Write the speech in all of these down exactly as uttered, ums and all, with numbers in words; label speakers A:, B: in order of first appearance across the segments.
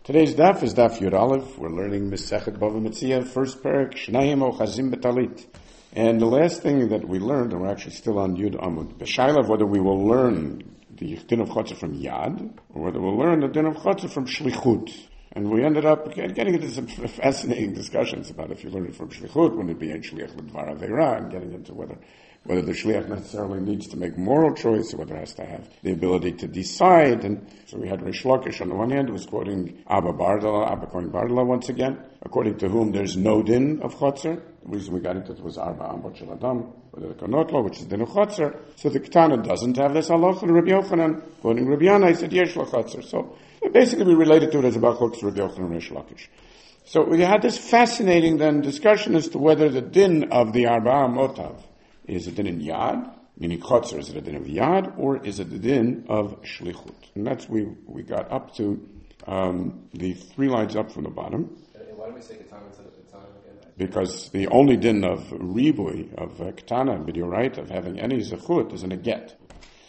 A: Today's daf is daf Yud Aleph. We're learning Masechet Bava Metzia, first parak, Shnayim Ochazim Betalit. And the last thing that we learned, and we're actually still on Yud Amud, B'shayla of whether we will learn the din of Chotzer from Yad, or whether we'll learn the din of Chotzer from Shlichut. And we ended up getting into some fascinating discussions about if you learn it from Shlichut, wouldn't it be in Shliach L'Dvar Aveira, and getting into whether whether the shliach necessarily needs to make moral choice, or whether it has to have the ability to decide. And so we had Rish Lakish on the one hand, who was quoting Abba Bardala, Abba Kohen Bardala once again, according to whom there's no din of Chotzer. The reason we got into it was Arba Amot Shel Adam, or the Konotlo, which is din of Chotzer. So the Ketana doesn't have this halacha. And Rabbi Yochanan, quoting Rabbi Yana, he said Yesh La Chotzer. So basically we related to it as about Chotzer, Rabbi Yochanan and Rish Lakish. So we had this fascinating then discussion as to whether the din of the Arba Amotav is it a din in Yad, meaning Chotzer, is it a din of Yad, or is it a din of Shlichut? And that's we we got up to um, the three lines up from the bottom.
B: And why don't we say Ketana instead of Ketana again?
A: Because the only din of Ribui, of uh, Ketana, B'dioraita, of having any Zechut, is in a get.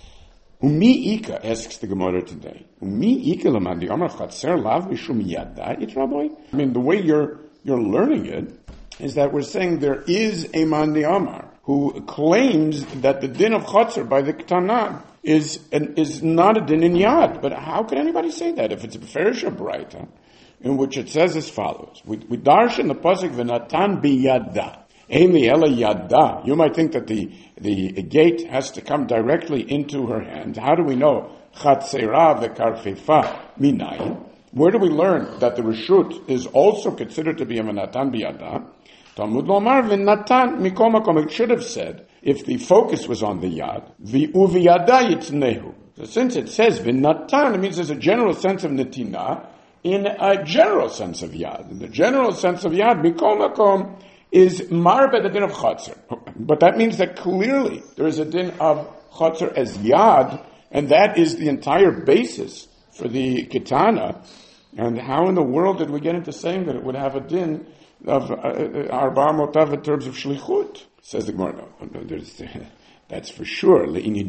A: Umi Ika, asks the Gemara today, Umi Ika l'man di'amar Chatzer lav mishum Yada it, Rabbi? I mean, the way you're you're learning it is that we're saying there is a man di'amar who claims that the din of Chotzer by the Ketana is an, is not a din in Yad. But how can anybody say that if it's a Beferish Braita, in which it says as follows: We, we darsh in the pasuk v'natan biyada, emi ela yada. You might think that the the gate has to come directly into her hand. How do we know Chatzera v'karfefa minayin? Where do we learn that the reshut is also considered to be a v'natan biyada? Talmud Lomar v'natan mikol makom. It should have said, if the focus was on the yad, v'uviyada yitznehu. So since it says v'natan, it means there's a general sense of netina in a general sense of yad. In the general sense of yad, mikol makom is marbe the din of chotzer. But that means that clearly there is a din of chotzer as yad, and that is the entire basis for the ketana. And how in the world did we get into saying that it would have a din of Arba Amotav in terms of Shlichut? Says the Gemara, no, no, there's, that's for sure.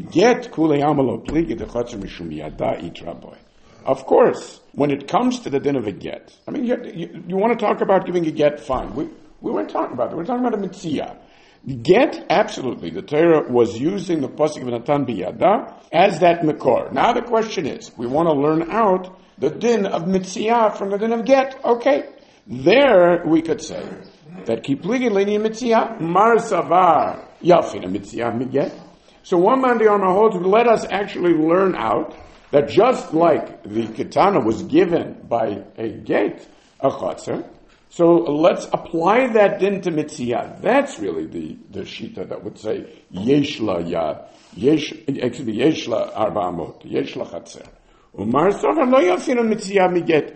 A: Of course, when it comes to the din of a get, I mean, you, you, you want to talk about giving a get, fine. We, we weren't talking about that. We're talking about a mitzvah. Get, absolutely. The Torah was using the pasuk of Natan biyada as that makor. Now the question is, we want to learn out the din of mitzvah from the din of get. Okay. There, we could say that kipligi lini mitzia mar savar yafina mitzia miget. So one man the armor holds, let us actually learn out that just like the ketana was given by a gate, a chotzer, so let's apply that din to mitzia. That's really the, the shita that would say yeshla yad, yesh, excuse me, yeshla arba amot, yeshla chatzer. Umar savar lo yafina mitzia miget.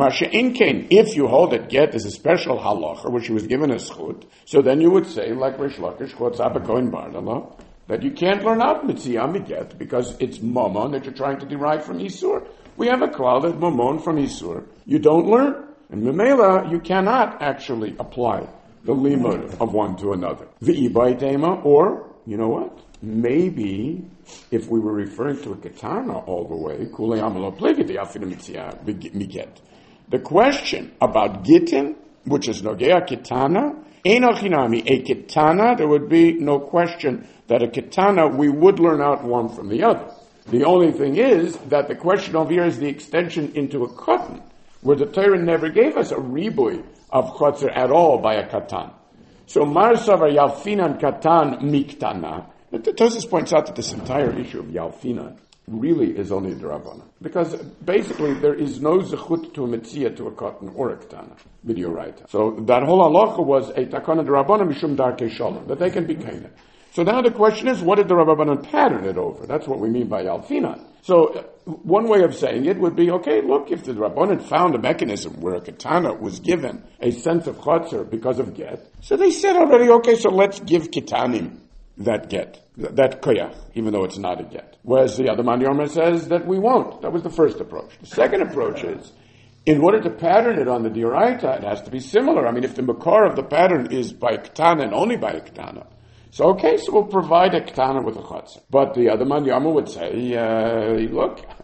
A: If you hold that get is a special halacha, which he was given a schut, so then you would say, like Rish Lakish, quotes Abba Kohen Bardala, that you can't learn out mitzvah miget because it's mamon that you're trying to derive from Isur. We have a klal that mamon from Isur you don't learn, and memela you cannot actually apply the limud of one to another. V'ibaitema, or you know what? Maybe if we were referring to a ketana all the way, kulei amalo plegedi afina mitzvah miget. The question about gittin, which is nogea ketana, enochinami, a ketana, there would be no question that a ketana, we would learn out one from the other. The only thing is that the question over here is the extension into a katan, where the Torah never gave us a ribui of chotzer at all by a katan. So mar savar yalfinan katan miktana. The Tosfos points out that this entire issue of yalfinan really is only a D'Rabbanan. Because basically there is no zechut to a metzia, to a cotton or a ketana, b'dioraita. So that whole halacha was a takana D'Rabbanan mishum darkei shalom, that they can be kaina. So now the question is, what did the Rabbanan pattern it over? That's what we mean by yalfinan. So uh, one way of saying it would be, okay, look, if the Rabbanan found a mechanism where a ketana was given a sense of chotzer because of get, so they said already, okay, so let's give ketanim that get, that koyach, even though it's not a get. Whereas the other man Yomer says that we won't. That was the first approach. The second approach is, in order to pattern it on the dioraita, it has to be similar. I mean, if the makor of the pattern is by ketana and only by a ketana, so okay, so we'll provide a ketana with a chotzer. But the other man Yomer would say, uh, look,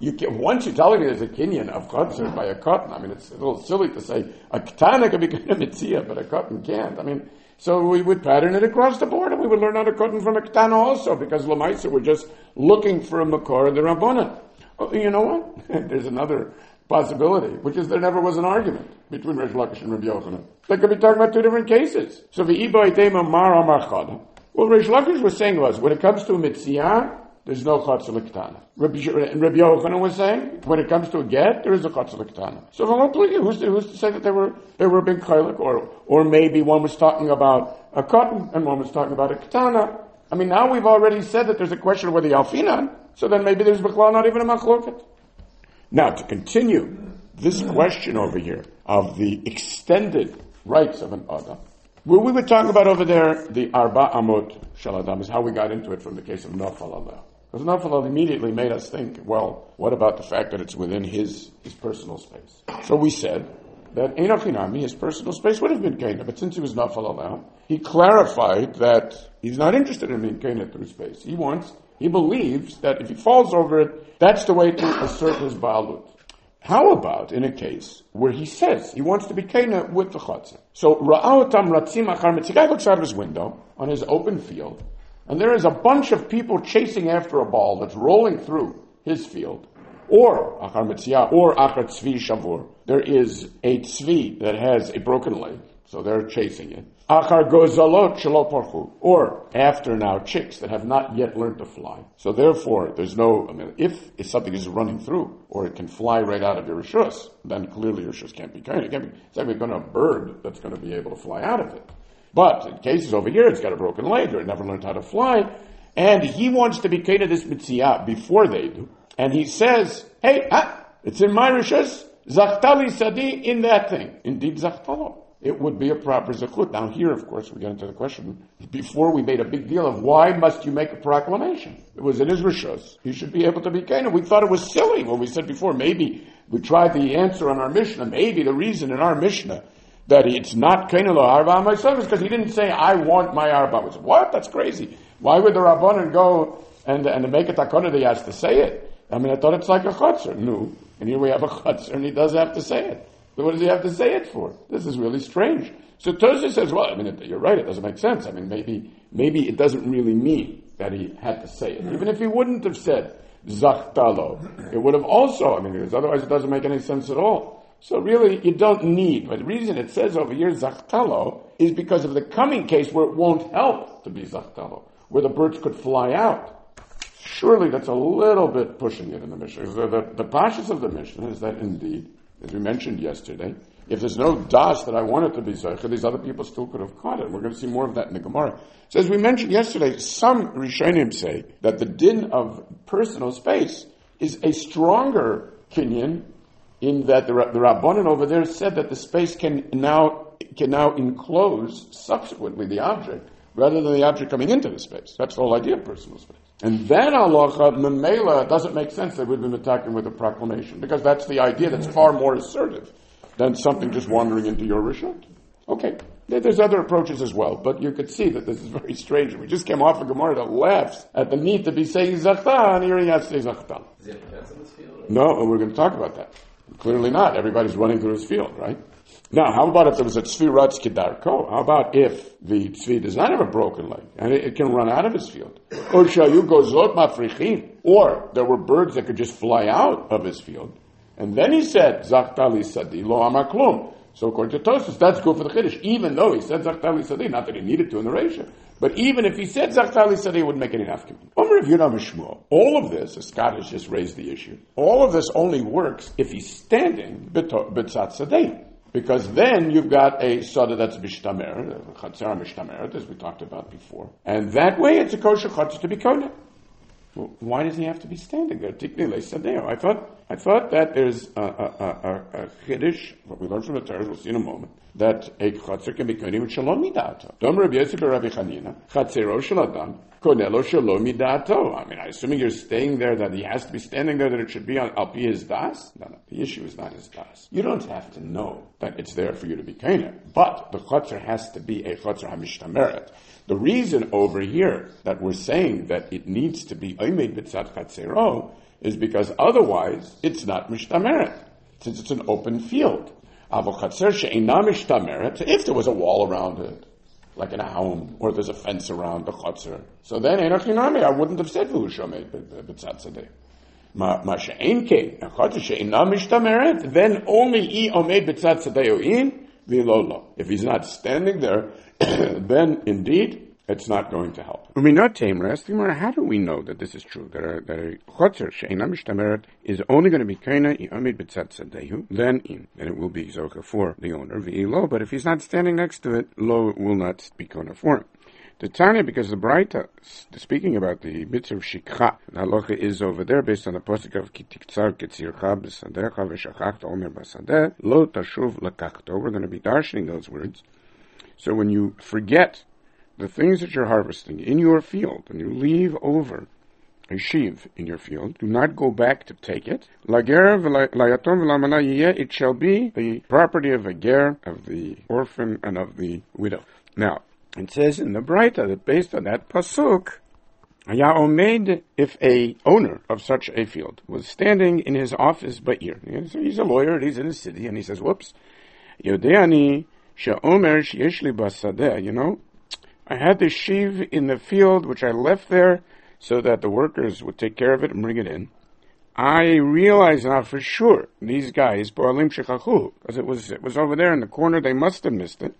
A: You can, once you're telling me there's a kinyan of chotzer by a cotton, I mean, it's a little silly to say a ketana can be kind of mitzia, but a cotton can't. I mean, so we would pattern it across the board, and we would learn how to cotton from a ketana also, because Lamaisa we're just looking for a makor of the Rabbanan. Oh, you know what? There's another possibility, which is there never was an argument between Reish Lakish and Rabbi Yochanan. They could be talking about two different cases. So the Iba Itema Mar Amar Chada. What Reish Lakish was saying was, when it comes to a mitzia, there's no chotzer l'ktana. Rabbi Yochanan was saying, when it comes to a get, there is a chotzer l'ktana. So who's to, who's to say that they were they were a big chaylik, or or maybe one was talking about a cotton and one was talking about a ketana. I mean, now we've already said that there's a question of whether yalfinan, so then maybe there's b'chlal not even a machloket. Now, to continue this question over here of the extended rights of an adam, what we were talking about over there, the arba amot shel adam, is how we got into it from the case of Nafal Aleh. Because Nafal immediately made us think, well, what about the fact that it's within his, his personal space? So we said that Ein Achinami, his personal space, would have been Kaina, but since he was Nafal Aleh, he clarified that he's not interested in being Kaina through space. He wants, he believes that if he falls over it, that's the way to assert his Baalut. How about in a case where he says he wants to be Kaina with the Chatzah? So Ra'aotam Ratzim Achar Mitzvah, guy looks out of his window on his open field, and there is a bunch of people chasing after a ball that's rolling through his field. Or, Achar Mitzvah, or Achar Tzvi Shavur. There is a Tzvi that has a broken leg, so they're chasing it. Achar Gozalot Shelo Parchu. Or, after now, chicks that have not yet learned to fly. So therefore, there's no, I mean, if, if something is running through, or it can fly right out of your rishus, then clearly your rishus can't be kind. It can't be, it's not going to be a bird that's going to be able to fly out of it. But in cases over here, it's got a broken leg, or it never learned how to fly, and he wants to be kind of this mitziyah before they do. And he says, hey, ah, it's in my rishus, zachtali sadi in that thing. Indeed, zachtalo. It would be a proper zechut. Now here, of course, we get into the question, before we made a big deal of why must you make a proclamation? It was in his rishus. He should be able to be kind of. We thought it was silly when we said before, maybe we tried the answer on our Mishnah, maybe the reason in our Mishnah that it's not kind of arba my son is because he didn't say, I want my arba. We said, what? That's crazy. Why would the Rabbanan go and, and make a takana that he has to say it? I mean, I thought it's like a chutzner. No. And here we have a chutzner, and he does have to say it. So what does he have to say it for? This is really strange. So Tosfos says, well, I mean, it, you're right, it doesn't make sense. I mean, maybe maybe it doesn't really mean that he had to say it. Even if he wouldn't have said, zachtalo, it would have also, I mean, because otherwise it doesn't make any sense at all. So really, you don't need, but the reason it says over here, zachtalo, is because of the coming case where it won't help to be zachtalo, where the birds could fly out. Surely that's a little bit pushing it in the Mishnah. The, the, the pashas of the Mishnah is that indeed, as we mentioned yesterday, if there's no das that I want it to be zeicha, these other people still could have caught it. We're going to see more of that in the Gemara. So as we mentioned yesterday, some Rishonim say that the din of personal space is a stronger kinyan in that the, the Rabbanan over there said that the space can now can now enclose subsequently the object rather than the object coming into the space. That's the whole idea of personal space. And then halacha memela doesn't make sense that we've been attacking with a proclamation because that's the idea that's far more assertive than something just wandering into your rishut. Okay, there's other approaches as well, but you could see that this is very strange. We just came off a Gemara that laughs at the need to be saying zachta, and here he has to say zachta.
B: Does he have a fence in this field? Or?
A: No, and we're going to talk about that. Clearly not. Everybody's running through his field, right? Now, how about if there was a tzvi ratz kedarko? How about if the tzvi does not have a broken leg and it, it can run out of his field? Or shayu gozot mafrichim? Or there were birds that could just fly out of his field. And then he said, zachtali sadi lo amaklum. So according to Tosfos, that's good for the Chiddush, even though he said zachtali sadi, not that he needed to in the Reisha. But even if he said zachtali sadi, it wouldn't make any nafkim. Omer of Yudam Shmuel. All of this, as Scott has just raised the issue, all of this only works if he's standing b'tzat sadeh. Because then you've got a sada that's mishtamer, chatzera mishtamer, as we talked about before. And that way it's a kosher chatzah to be kodesh. Well, why does he have to be standing there? I thought I thought that there's a, a, a, a chiddush, what we learned from the Torah, we'll see in a moment, that a chatzar can be kodesh with shalom midato. Dom Rabbi Yosef Rabbi Chanina, chatzero shel adam, konelo shalom midato. I mean, I assuming you're staying there, that he has to be standing there, that it should be on al pi his das? No, no, the issue is not his das. You don't have to know that it's there for you to be kodesh, but the chatzar has to be a chatzar hamishtameret. The reason over here that we're saying that it needs to be oimed b'tzad chatzero is because otherwise it's not mishtameret, since it's an open field. Avol chatzer she'eina mishtameret, if there was a wall around it, like in a home, or there's a fence around the chatzer, so then enochinami, I wouldn't have said v'hu shomed b'tzad tzadeh. Ma she'ein kein, a chatzer she'eina mishtameret, then only I omed b'tzad tzadeh in v'lo lo. If he's not standing there, then indeed it's not going to help. How do we know that this is true? That a, that a chotzer she'eina mishtameret is only going to be kaina i'amid b'tzad tzadehu, then in, then it will be zoka for the owner v'ilo. But if he's not standing next to it, lo will not be kaina for him. The Tanya, because the Braita, speaking about the mitzvah of shikha, the halacha is over there based on the pasuk of ki tiktzar ketzircha b'sadecha v'shachachta omer b'sadeh lo tashuv lakachto. We're going to be darshaning those words. So when you forget the things that you're harvesting in your field, and you leave over a sheaf in your field, do not go back to take it. Lager v'layatom v'lamana yiyeh, it shall be the property of a ger, of the orphan, and of the widow. Now, it says in the Braita that based on that pasuk, haya omed, if a owner of such a field was standing in his office ba'ir, so he's a lawyer, he's in the city, and he says, whoops, yodeani she'omer sheyesh li basadeh, you know, I had this sheaf in the field, which I left there so that the workers would take care of it and bring it in. I realize now for sure these guys, Po'alim Shechachu, because it was, it was over there in the corner, they must have missed it.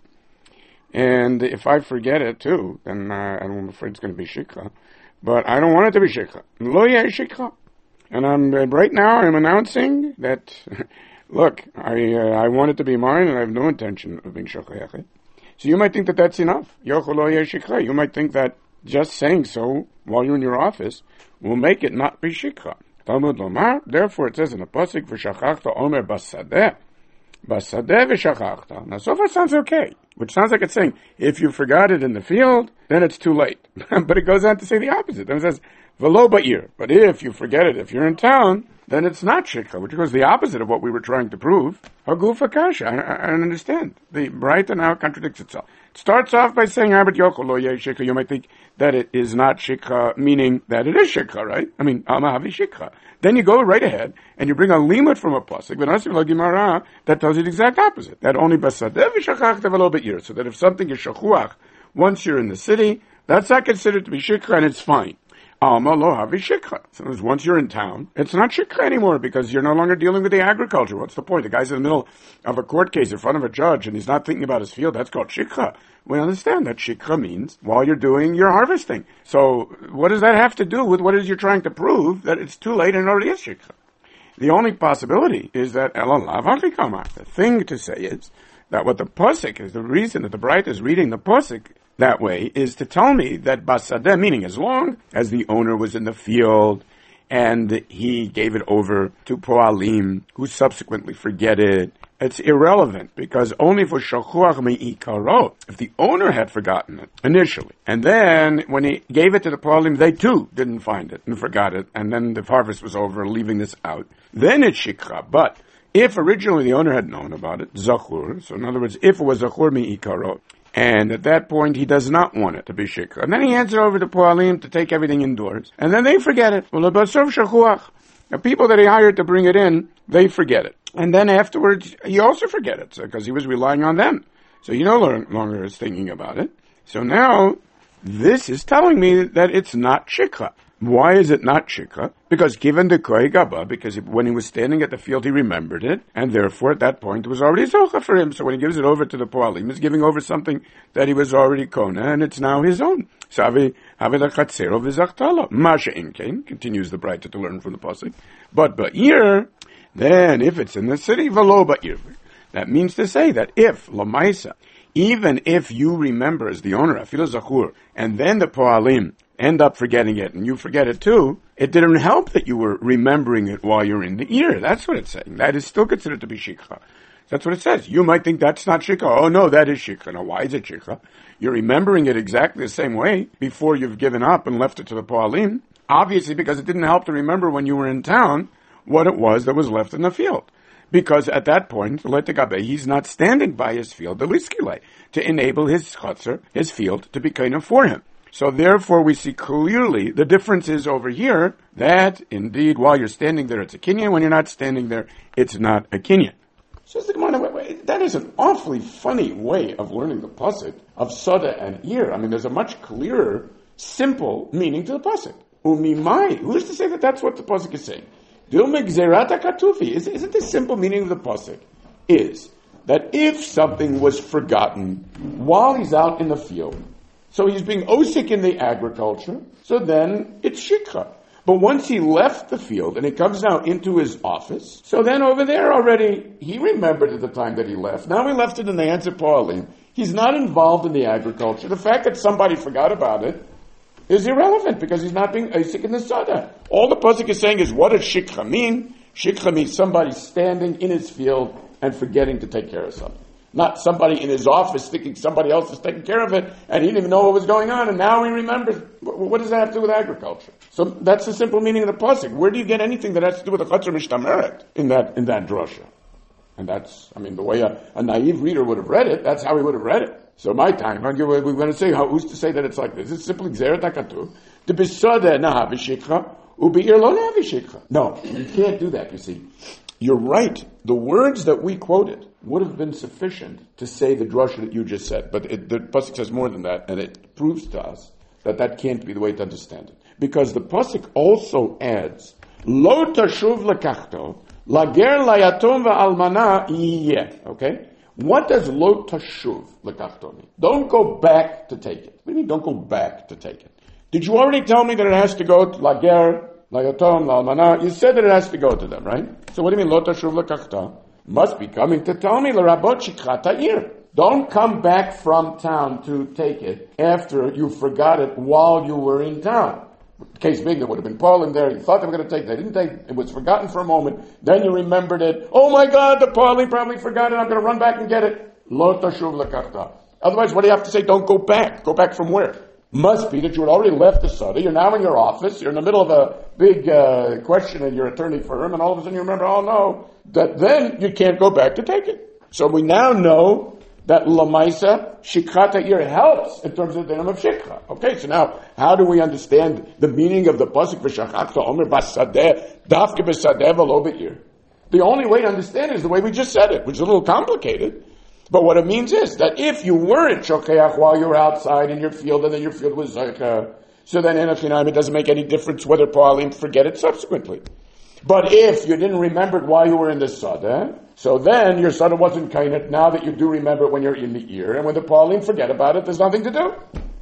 A: And if I forget it too, then uh, I'm afraid it's going to be shikha. But I don't want it to be shikha. Lo yeh shikha. And I'm, uh, right now I'm announcing that, look, I uh, I want it to be mine and I have no intention of being shachayach. So you might think that that's enough. You might think that just saying so while you're in your office will make it not be shikha. Talmud lomar, therefore it says in the pasuk, v'shachachta omer basadeh. Basadeh v'shachachta. Now so far it sounds okay, which sounds like it's saying, if you forgot it in the field, then it's too late. But it goes on to say the opposite. Then it says, v'lo ba'ir. But if you forget it, if you're in town, then it's not shikha, which was the opposite of what we were trying to prove. Hagufa kasha. I, I don't understand. The Braita now contradicts itself. It starts off by saying, Abed Yochel lo yeh shikha. You might think that it is not shikha, meaning that it is shikha, right? I mean, Amahavi shikha. Then you go right ahead, and you bring a limud from a pasuk, that tells you the exact opposite. That only basadeh v'shachach v'lo be'ir. So that if something is shachuach, once you're in the city, that's not considered to be shikha, and it's fine. Alma lo havi shikha. So once you're in town, it's not shikha anymore because you're no longer dealing with the agriculture. What's the point? The guy's in the middle of a court case in front of a judge and he's not thinking about his field. That's called shikha. We understand that shikha means while you're doing your harvesting. So what does that have to do with what it is you're trying to prove that it's too late and it already is shikha? The only possibility is that elalav hafikama. The thing to say is that what the pasuk is, the reason that the Braita is reading the pasuk that way is to tell me that basadeh, meaning as long as the owner was in the field and he gave it over to po'alim, who subsequently forget it, it's irrelevant because only for shachuach me'ikaro, if the owner had forgotten it initially, and then when he gave it to the po'alim, they too didn't find it and forgot it, and then the harvest was over, leaving this out, then it's shikha. But if originally the owner had known about it, zachur, so in other words, if it was zachur me'ikaro, and at that point, he does not want it to be shikha. And then he hands it over to Po'alim to take everything indoors. And then they forget it. Well, the people that he hired to bring it in, they forget it. And then afterwards, he also forget it, because he was relying on them. So he no longer is thinking about it. So now, this is telling me that it's not shikha. Why is it not shikha? Because given the Kohen Gadol, because when he was standing at the field, he remembered it, and therefore at that point it was already zocha for him. So when he gives it over to the po'alim, he's giving over something that he was already kona, and it's now his own. Savi havilachatzero v'zachtalo. Masha inkein, continues the Braita to learn from the pasuk. But ba'ir, then if it's in the city, v'lo ba'ir. That means to say that if, lamaisa, even if you remember as the owner, afilu zachur, and then the po'alim end up forgetting it, and you forget it too, it didn't help that you were remembering it while you're in the ear. That's what it's saying. That is still considered to be shikha. That's what it says. You might think that's not shikha. Oh no, that is shikha. Now why is it shikha? You're remembering it exactly the same way before you've given up and left it to the po'alim. Obviously because it didn't help to remember when you were in town what it was that was left in the field. Because at that point, he's not standing by his field, the liskile, to enable his chutzner, his field, to be kind of for him. So therefore we see clearly the difference is over here that indeed while you're standing there it's a kinyan, when you're not standing there it's not a kinyan. So the Gemara, that is an awfully funny way of learning the pasuk of sada and ir. I mean, there's a much clearer, simple meaning to the pasuk. Umimai. Who's to say that that's what the pasuk is saying? Dilma gzerata katufi. Isn't the simple meaning of the pasuk is that if something was forgotten while he's out in the field, so he's being osik in the agriculture, so then it's shikha. But once he left the field and he comes now into his office, so then over there already, he remembered at the time that he left. Now he left it in the hands of Pauline. He's not involved in the agriculture. The fact that somebody forgot about it is irrelevant because he's not being osik in the sada. All the pasuk is saying is, what does shikha mean? Shikha means somebody standing in his field and forgetting to take care of something. Not somebody in his office thinking somebody else is taking care of it and he didn't even know what was going on and now he remembers. What does that have to do with agriculture? So that's the simple meaning of the pasuk. Where do you get anything that has to do with the chatzar mishtameret in that in that drasha? And that's, I mean, the way a, a naive reader would have read it, that's how he would have read it. So my time, we're going to say, how, who's to say that it's like this? It's simply gzeret hakatuv. The besada nahav shikha ubeir lo nahav shikha. No, you can't do that. You see, you're right. The words that we quoted would have been sufficient to say the drasha that you just said. But it, the pasuk says more than that, and it proves to us that that can't be the way to understand it. Because the pasuk also adds, Lo tashuv lekachto, lager layatom va'almana yiyeh. Okay? What does lo tashuv lekachto mean? Don't go back to take it. What do you mean don't go back to take it? Did you already tell me that it has to go to lager, layatom, la'almana? You said that it has to go to them, right? So what do you mean lo tashuv lekachto? Must be coming to tell me l'rabot shikhat ha'ir. Don't come back from town to take it after you forgot it while you were in town. Case being, there would have been Paul in there. You thought they were going to take it. They didn't take it. It was forgotten for a moment. Then you remembered it. Oh my God, the Pauline probably forgot it. I'm going to run back and get it. Lo tashuv lekachta. Otherwise, what do you have to say? Don't go back. Go back from where? Must be that you had already left the study. You're now in your office. You're in the middle of a big uh, question in your attorney firm, and all of a sudden you remember, oh no, that then you can't go back to take it. So we now know that lamaisa shikhata ir helps in terms of the name of shikha. Okay, so now how do we understand the meaning of the pasuk v'shachachta omer basadeh dafke b'sadeh v'lo be'ir? The only way to understand it is the way we just said it, which is a little complicated. But what it means is that if you weren't shokeach while you were outside in your field and then your field was zoycha, so then in Echinayim it doesn't make any difference whether Pa'alim forget it subsequently. But if you didn't remember it while you were in the Sada, so then your Sada wasn't kainat. Now that you do remember it when you're in the ear, and when the Pa'alim forget about it, there's nothing to do.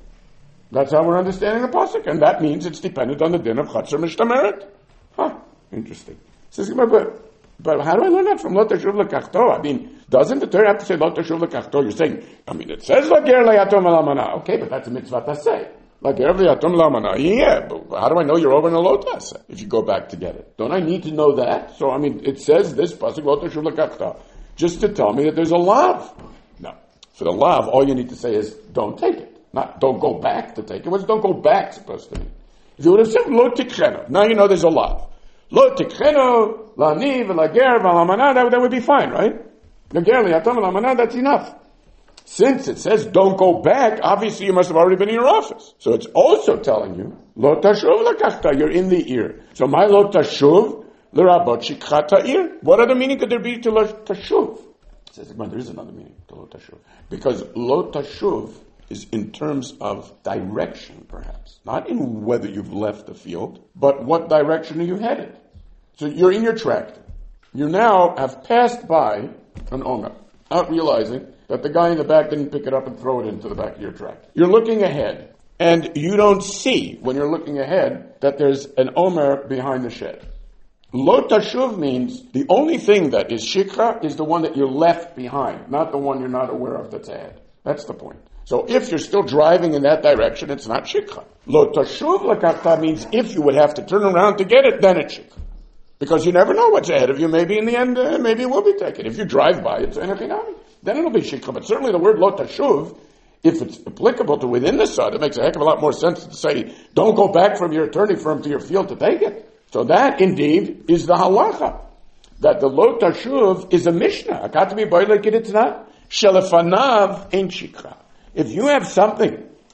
A: That's how we're understanding the pasuk, and that means it's dependent on the din of chatzar mishtameret. Huh, interesting. Says, but, but how do I learn that from lo tashuv lekachto? I mean, doesn't the Torah have to say lo tashuv lekachto? You're saying, I mean, it says lager layatom alamana. Okay, but that's a mitzvah taseh. Lager layatom alamana. Yeah, but how do I know you're over in a lo taseh if you go back to get it? Don't I need to know that? So, I mean, it says this pasuk lo tashuv lekachto just to tell me that there's a lav. No, for the lav, all you need to say is don't take it. Not don't go back to take it. What's don't go back supposed to mean? If you would have said lo tikcheno, now you know there's a lav. Lo tikcheno, lani, v'lager, v'lamana, that, that would be fine, right? Lager, liyatom, v'lamana, that's enough. Since it says don't go back, obviously you must have already been in your office. So it's also telling you, lo tashuv lakachta, you're in the ear. So my lo tashuv, l'rabot shikhat ha'ir. What other meaning could there be to lo tashuv? It says, there is another meaning to lo tashuv. Because lo tashuv is in terms of direction, perhaps. Not in whether you've left the field, but what direction are you headed? So you're in your tractor. You now have passed by an omer, not realizing that the guy in the back didn't pick it up and throw it into the back of your tractor. You're looking ahead, and you don't see, when you're looking ahead, that there's an omer behind the shed. Lo tashuv means the only thing that is shikha is the one that you left behind, not the one you're not aware of that's ahead. That's the point. So if you're still driving in that direction, it's not shikha. Lo tashuv lakachta means if you would have to turn around to get it, then it's shikha. Because you never know what's ahead of you. Maybe in the end, uh, maybe it will be taken. If you drive by, it's enochinami. Then it'll be shikha. But certainly the word lo tashuv, if it's applicable to within the sod, it makes a heck of a lot more sense to say, don't go back from your attorney firm to your field to take it. So that indeed is the halacha. That the lo tashuv is a mishnah. Akatami boiler kid it's not. Shelefanav ain't shikha. If you have something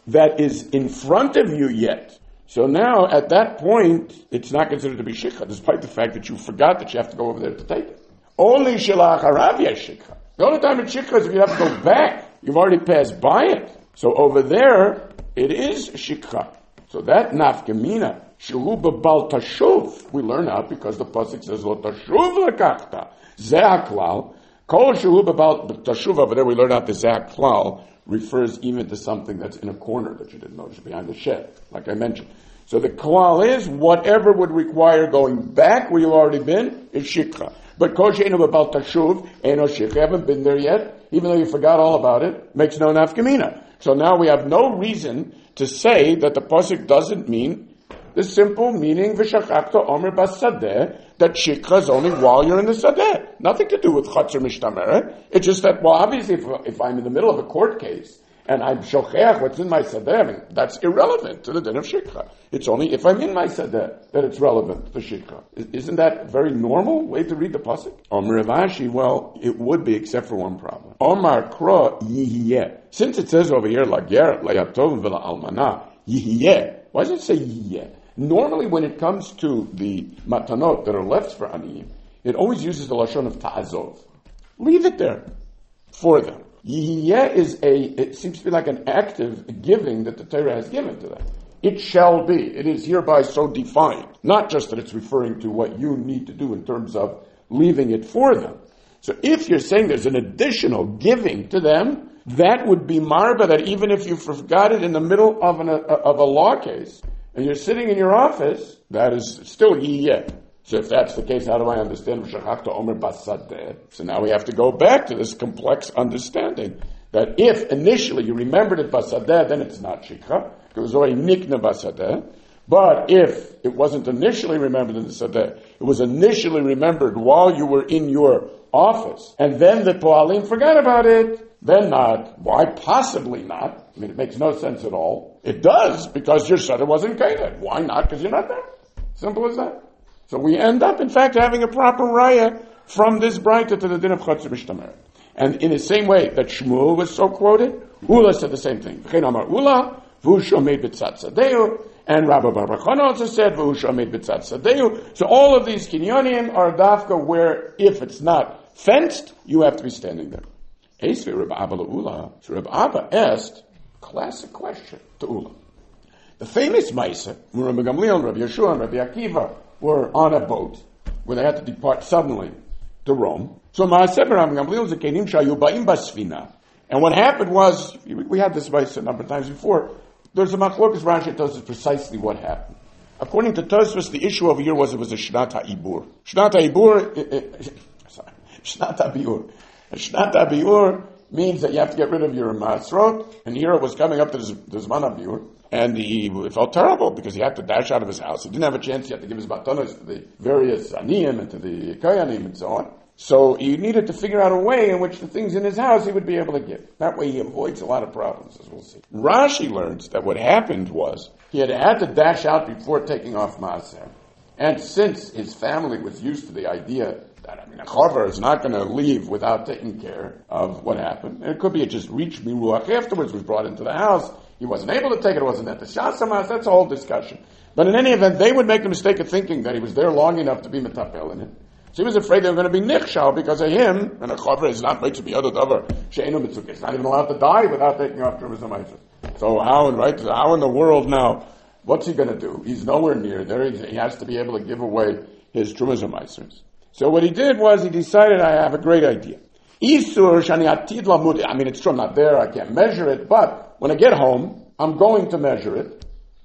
A: that is in front of you yet. So now, at that point, it's not considered to be shikha, despite the fact that you forgot that you have to go over there to take it. Only shalach harav yesh shikha. The only time it's shikha is if you have to go back. You've already passed by it. So over there, it is shikha. So that nafkamina, shehu b'bal tashuv, we learn out because the pasuk says, lo tashuv lekachta, zeh haklal, kol shehu b'bal tashuv, over there we learn out the zeh haklal refers even to something that's in a corner that you didn't notice, behind the shed, like I mentioned. So the klal is, whatever would require going back where you've already been, is shikha. But kol she'enu b'bal tashuv, eno shikha, you haven't been there yet, even though you forgot all about it, makes no nafkamina. So now we have no reason to say that the pasuk doesn't mean the simple meaning v'shachakta omer basadeh, that shikha is only while you're in the sadeh. Nothing to do with chatzar mishtameret. It's just that, well, obviously, if, if I'm in the middle of a court case and I'm shocheach what's in my sadeh, I mean, that's irrelevant to the din of shikha. It's only if I'm in my sadeh that it's relevant to shikha. Isn't that a very normal way to read the pasuk? Omer Ravashi, well, it would be, except for one problem. Omar kro yihiyeh. Since it says over here, lager layatov v'la almana yihiyeh. Why does it say yihiyeh? Normally, when it comes to the matanot that are left for aniyim, it always uses the lashon of ta'azov. Leave it there for them. Yihiyeh is a, it seems to be like an active giving that the Torah has given to them. It shall be. It is hereby so defined. Not just that it's referring to what you need to do in terms of leaving it for them. So if you're saying there's an additional giving to them, that would be marba, that even if you forgot it in the middle of, an, of a law case, and you're sitting in your office, that is still yiyeh. So if that's the case, how do I understand v'shachakta omer basadeh? So now we have to go back to this complex understanding that if initially you remembered it basadeh, then it's not shikha, because it was already nikna basadeh. But if it wasn't initially remembered in the sadeh, it was initially remembered while you were in your office, and then the po'alim forgot about it, then not. Why possibly not? I mean, it makes no sense at all. It does, because your sadeh wasn't kained. Why not? Because you're not there. Simple as that. So we end up, in fact, having a proper raya from this braita to the din of chatzar mishtameret. And in the same way that Shmuel was so quoted, Ula said the same thing. V'chein amar Ula, v'hu shomed b'tzat sadeu, and Rabbi Bar Bachana also said, v'hu shomed b'tzat sadeu. So all of these kinyonim are dafka where, if it's not fenced, you have to be standing there. Esvi Rabbi Abba Ula. So Rabbi Abba asked a classic question to Ula. The famous Maisa, when Rabbi Gamliel, Rabbi Yeshua, and Rabbi Akiva were on a boat where they had to depart suddenly to Rome. So Maaseh Rabbi Gamliel zekenim shayu ba'im basfina. And what happened was, we had this Maisa a number of times before, there's a machlokas Rashi tells us precisely what happened. According to Tosfos, the issue over here was it was a Shnat HaIbur. Shnat HaIbur, sorry, Shnat HaBiur. Shnat HaBiur means that you have to get rid of your Masrot, and here it was coming up to the Zman HaBiur, and he felt terrible because he had to dash out of his house. He didn't have a chance, he had to give his matanos to the various aniyim and to the kayanim and so on. So he needed to figure out a way in which the things in his house he would be able to give. That way he avoids a lot of problems, as we'll see. Rashi learns that what happened was he had had to dash out before taking off Maaser. And since his family was used to the idea that, I mean, a chover is not going to leave without taking care of what happened. And it could be it just reached Miruach afterwards, was brought into the house. He wasn't able to take it, it wasn't at the Shasamas, that's a whole discussion. But in any event, they would make the mistake of thinking that he was there long enough to be metapel in it. So he was afraid they were going to be nichshal because of him, and a chover is not made to be other davar. She'enu mitzukah. It's not even allowed to die without taking off Trumas HaMaisa. So how, right, how in the world now, what's he going to do? He's nowhere near there. He has to be able to give away his Trumas HaMaisa. So what he did was he decided, I have a great idea. Isur shani atid lamud. I mean, it's true, I'm not there, I can't measure it, but when I get home, I'm going to measure it.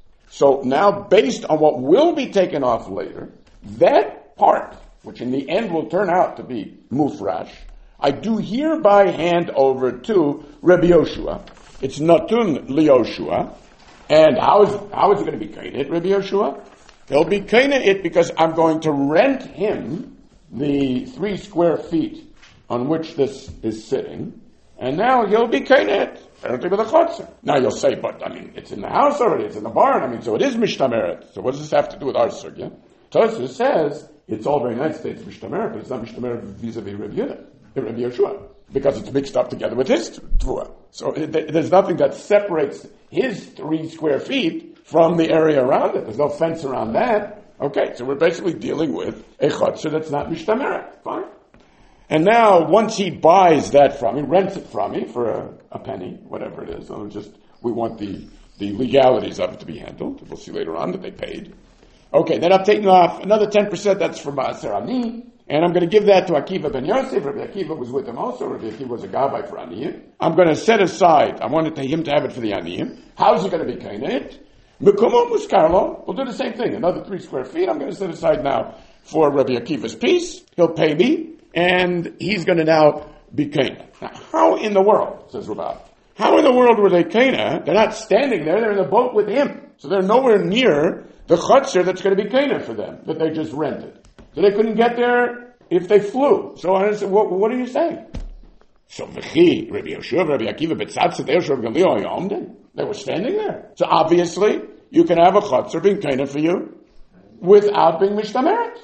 A: So now, based on what will be taken off later, that part, which in the end will turn out to be mufrash, I do hereby hand over to Rabbi Yoshua. It's natun liyoshua. And how is, how is it going to be kainit, Rabbi Yoshua? He'll be kainit it because I'm going to rent him the three square feet on which this is sitting, and now he'll be kainit, apparently with a chotzer. Now you'll say, but I mean, it's in the house already, it's in the barn, I mean, so it is mishtameret. So what does this have to do with our sugya? Tosfos says, it's all very nice that it's mishtameret, but it's not mishtameret vis-a-vis Rav Yehuda. Rabbi Yeshua, because it's mixed up together with his Tvua. So it, there's nothing that separates his three square feet from the area around it. There's no fence around that. Okay, so we're basically dealing with a chutzner that's not mishtameret. Fine. And now, once he buys that from me, rents it from me for a, a penny, whatever it is, so just we want the, the legalities of it to be handled. We'll see later on that they paid. Okay, then I'm taking off another ten percent, that's for Ma'aser Ani, and I'm going to give that to Akiva ben Yosef. Rabbi Akiva was with him also. Rabbi Akiva was a gabbai for Aniyim. I'm going to set aside, I wanted him to have it for the Aniyim. How's he going to be paying it? Mekumo Muskarlo, we'll do the same thing. Another three square feet, I'm going to set aside now for Rabbi Akiva's piece. He'll pay me, and he's going to now be Kana. Now, how in the world, says Rabbi, how in the world were they Kana? They're not standing there, they're in the boat with him. So they're nowhere near the chutzner that's going to be Kana for them, that they just rented. So they couldn't get there if they flew. So I said, what, what are you saying? So V'chi, Rabbi Yeshua, Rabbi Akiva, B'tzatz, Rabbi Gamliel, Yomden. They were standing there. So obviously, you can have a chutzner being Kana for you without being mishtameret.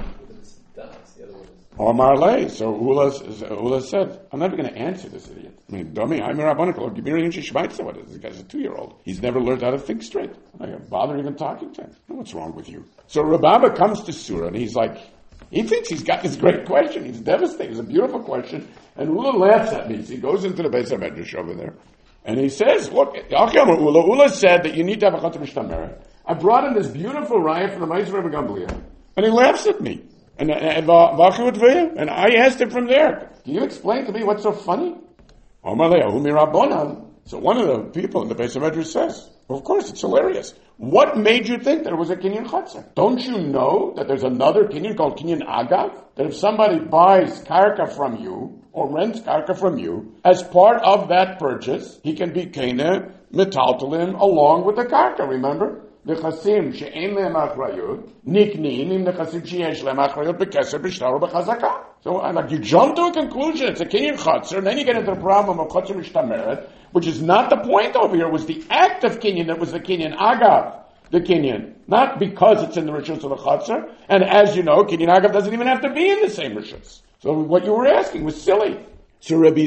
A: Or Marley. So Ula, Ula said, I'm never going to answer this idiot. I mean, dummy, I'm a rabbanikol. Give me an inch of Schweitzer. What is this? Guy's a two-year-old. He's never learned how to think straight. I don't bother even talking to him. What's wrong with you? So Rababa comes to Surah and he's like, he thinks he's got this great question. He's devastated. It's a beautiful question. And Ula laughs at me. So he goes into the Beis HaMedrash over there. And he says, look, Ula, Ula said that you need to have a Chatzah Mishtameret. I brought him this beautiful raya from the Ma'aser Rebbe Gamliel. And he laughs at me. And, and, and I asked him from there, can you explain to me what's so funny? So one of the people in the Beis HaMedrash says, of course, it's hilarious. What made you think there was a Kinyan Chatzar? Don't you know that there's another Kinyan called Kinyan Agav? That if somebody buys karka from you, or rents karka from you, as part of that purchase, he can be Kena Metaltalim along with the karka, remember? Nechasim she'en lehem achrayut niknin im nechasim sheyesh lehem achrayut bekeser b'shtar b'chazaka. So, like, you jump to a conclusion, it's a kinyan chatzar, and then you get into the problem of chatzar mishtameret, which is not the point over here. It was the act of kinyan that was the kinyan agav, the kinyan, not because it's in the rishus of the chatzar. And as you know, kinyan agav doesn't even have to be in the same rishus. So what you were asking was silly. So Rabbi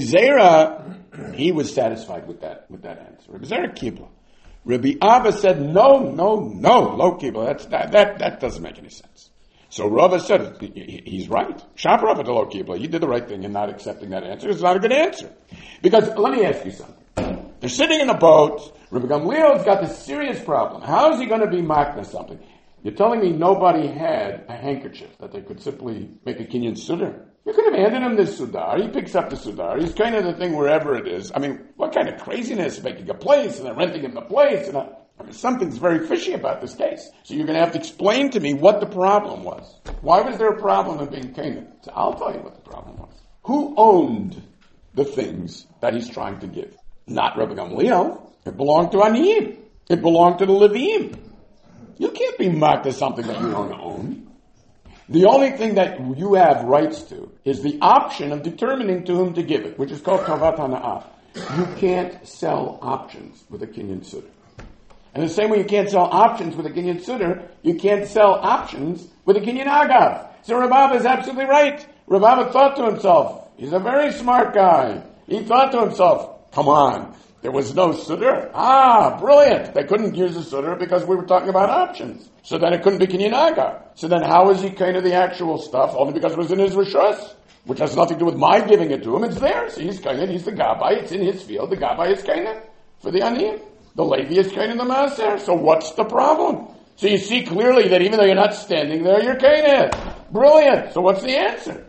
A: Zera, he was satisfied with that with that answer. Rabbi Zera Kibla. Rabbi Abba said, no, no, no, lo kibla. That's that, that that doesn't make any sense. So Rava said, he, he's right. Shap Rava to lo kibla. He did the right thing in not accepting that answer. It's not a good answer. Because, let me ask you something. They're sitting in a boat. Rabbi Gamliel's got this serious problem. How is he going to be makna something? You're telling me nobody had a handkerchief that they could simply make a kinyan sudar? You could have handed him this sudar. He picks up the sudar. He's kind of the thing wherever it is. I mean, what kind of craziness, making a place and then renting him the place? And a, I mean, something's very fishy about this case. So you're going to have to explain to me what the problem was. Why was there a problem of being Canaan? So I'll tell you what the problem was. Who owned the things that he's trying to give? Not Rabbi Gamliel. It belonged to Aniyim. It belonged to the Levim. You can't be mocked as something that you don't own. The only thing that you have rights to is the option of determining to whom to give it, which is called Tavat Hana'ah. You can't sell options with a Kinyan Sudar. And the same way you can't sell options with a Kinyan Sudar, you can't sell options with a Kinyan Agav. So Rabab is absolutely right. Rabab thought to himself, he's a very smart guy. He thought to himself, come on, there was no Sudar. Ah, brilliant. They couldn't use the Sudar because we were talking about options. So then it couldn't be Kinyan Agav. So then how is he kind of the actual stuff? Only because it was in his Rishus, which has nothing to do with my giving it to him. It's there. So he's kind of, he's the Gabbai. It's in his field. The Gabbai is kind of for the Aniyim. The Levi is kind of the Maaser. So what's the problem? So you see clearly that even though you're not standing there, you're kind of brilliant. So what's the answer?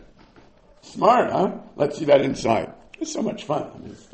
A: Smart, huh? Let's see that inside. It's so much fun.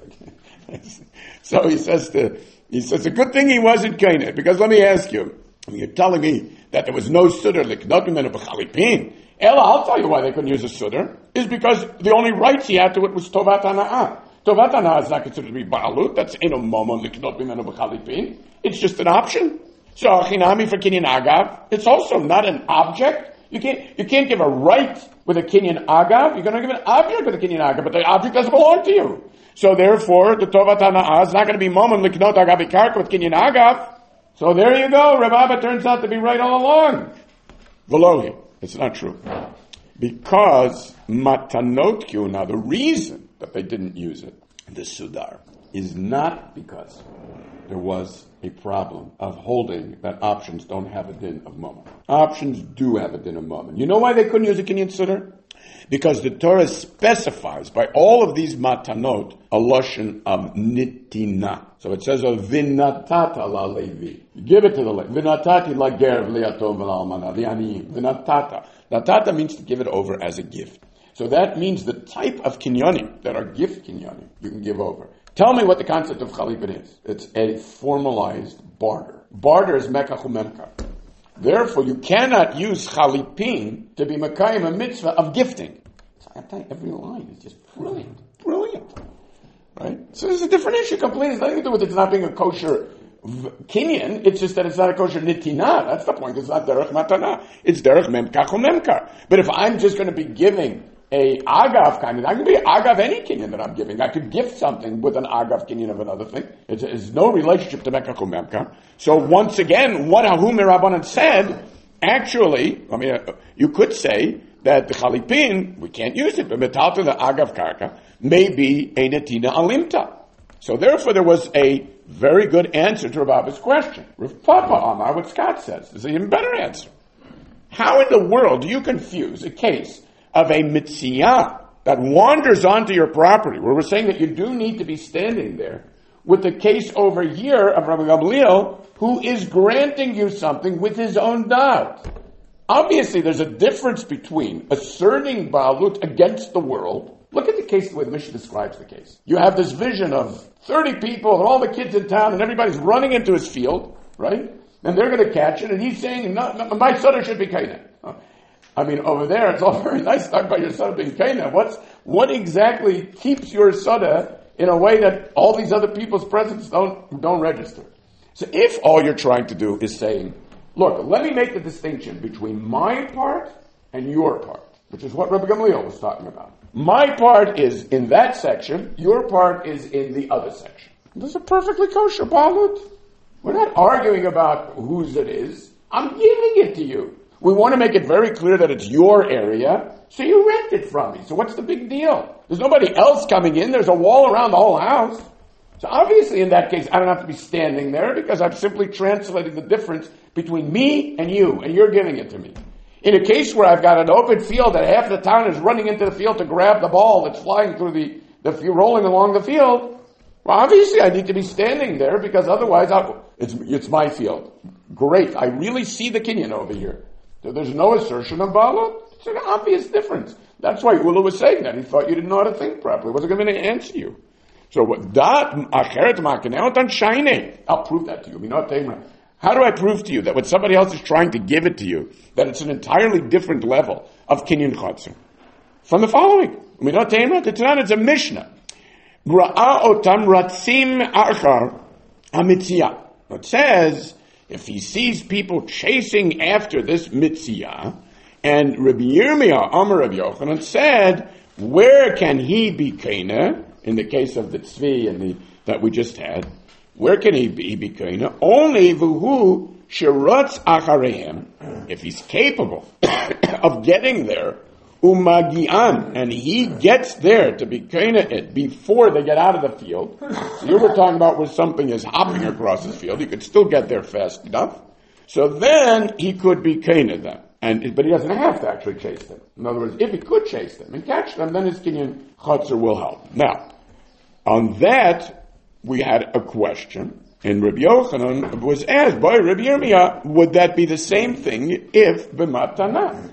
A: So he says to, he says, a good thing he wasn't kind of, because let me ask you, you're telling me that there was no sudar liknot mimenu b'chalipin. Ella, I'll tell you why they couldn't use a sudar. Is because the only rights he had to it was tovat hana'ah. Tovat hana'ah is not considered to be ba'alut. That's eno momon liknot mimenu b'chalipin. It's just an option. So achinami for kinyan agav, it's also not an object. You can't you can't give a right with a kinyan agav. You're going to give an object with a kinyan agav, but the object doesn't belong to you. So therefore, the tovat hana'ah is not going to be momon liknot agav ikarka with kinyan agav. So there you go. Rav Abba turns out to be right all along. Velohi. It's not true. Because matanot kyu, now the reason that they didn't use it, the sudar, is not because there was a problem of holding that options don't have a din of moment. Options do have a din of moment. You know why they couldn't use a kinyan sudar? Because the Torah specifies by all of these matanot a lashon of nitina. So it says of vinatata la levi. You give it to the levi. Vinatati la ger v'liatom v'lalmana v'yaniyim. Vinatata. Natata means to give it over as a gift. So that means the type of kinyanim that are gift kinyanim you can give over. Tell me what the concept of chalipin is. It's a formalized barter. Barter is mekach umemkar. Therefore, you cannot use chalipin to be makayim a mitzvah of gifting. So I tell you, every line is just brilliant, brilliant, right? So this is a different issue completely. It's nothing to do with it not being a kosher v- kinyan. It's just that it's not a kosher nitina. That's the point. It's not derech matana. It's derech memkach umemkar. But if I'm just going to be giving a agav kind of, I can be agav any kinyan that I'm giving. I could gift something with an agav kinyan of another thing. It's, it's no relationship to mekach umemkar. So once again, what Ahu Mirabanan said, actually, I mean, uh, you could say that the chalipin, we can't use it, but metal to the agav karka may be a netina alimta. So therefore there was a very good answer to Rabba's question. Rav Papa Amar, what Scott says, is an even better answer. How in the world do you confuse a case of a mitziyah that wanders onto your property, where we're saying that you do need to be standing there, with the case over here of Rabbi Gamliel, who is granting you something with his own doubt? Obviously, there's a difference between asserting Baalut against the world. Look at the case, the way the Mishnah describes the case. You have this vision of thirty people and all the kids in town, and everybody's running into his field, right? And they're going to catch it, and he's saying, no, no, my son should be kainah. I mean, over there, it's all very nice to talk about your son being kainah. What's, what exactly keeps your sada in a way that all these other people's presence don't, don't register? So if all you're trying to do is saying, look, let me make the distinction between my part and your part, which is what Rabbi Gamliel was talking about. My part is in that section, your part is in the other section. This is a perfectly kosher balut. We're not arguing about whose it is. I'm giving it to you. We want to make it very clear that it's your area, so you rent it from me. So what's the big deal? There's nobody else coming in. There's a wall around the whole house. So obviously in that case, I don't have to be standing there because I'm simply translating the difference between me and you, and you're giving it to me. In a case where I've got an open field that half the town is running into the field to grab the ball that's flying through the, the field, rolling along the field, well, obviously I need to be standing there because otherwise I'll, it's, it's my field. Great. I really see the kinyan over here. So there's no assertion of Baalut. It's an obvious difference. That's why Ula was saying that. He thought you didn't know how to think properly. He wasn't going to answer you. So what that acheret makaneutan shine. I'll prove that to you. How do I prove to you that when somebody else is trying to give it to you, that it's an entirely different level of kinyan chotzer? From the following. It's a Mishnah. Ra'a otam ratzim achar hamitziyah. It says, if he sees people chasing after this mitziyah, and Rabbi Yirmiyah, Amar Rabbi Yochanan, said, where can he be kainah? In the case of the tzvi and the, that we just had, where can he be, be kainah? Only vuhu shiratz acharehem, if he's capable of getting there, umagian, and he gets there to be kainah it before they get out of the field. So you were talking about where something is hopping across his field. He could still get there fast enough. So then he could be kainah them. And, but he doesn't have to actually chase them. In other words, if he could chase them and catch them, then his kinyan chotzer will help. Now, on that, we had a question, and Rabbi Yochanan was asked by Rabbi Yirmiyah, would that be the same thing if b'matana?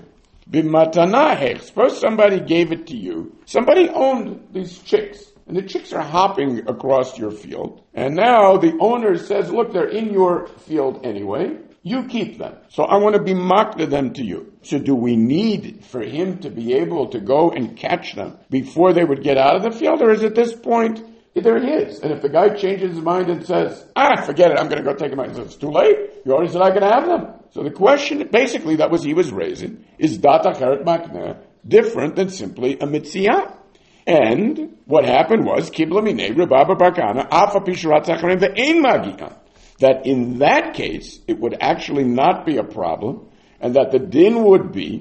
A: B'matana, suppose somebody gave it to you. Somebody owned these chicks, and the chicks are hopping across your field, and now the owner says, look, they're in your field anyway, you keep them. So I want to be makna them to you. So do we need for him to be able to go and catch them before they would get out of the field? Or is at this point, they're his? And if the guy changes his mind and says, ah, forget it, I'm going to go take them out. He says, it's too late. You already said I can have them. So the question, basically, that was he was raising, is dat acheret makna different than simply a mitziyah? And what happened was, kibla minei Rabba bar Kana, afa pishurat zacharim ve'ein magi'ah. That in that case, it would actually not be a problem, and that the din would be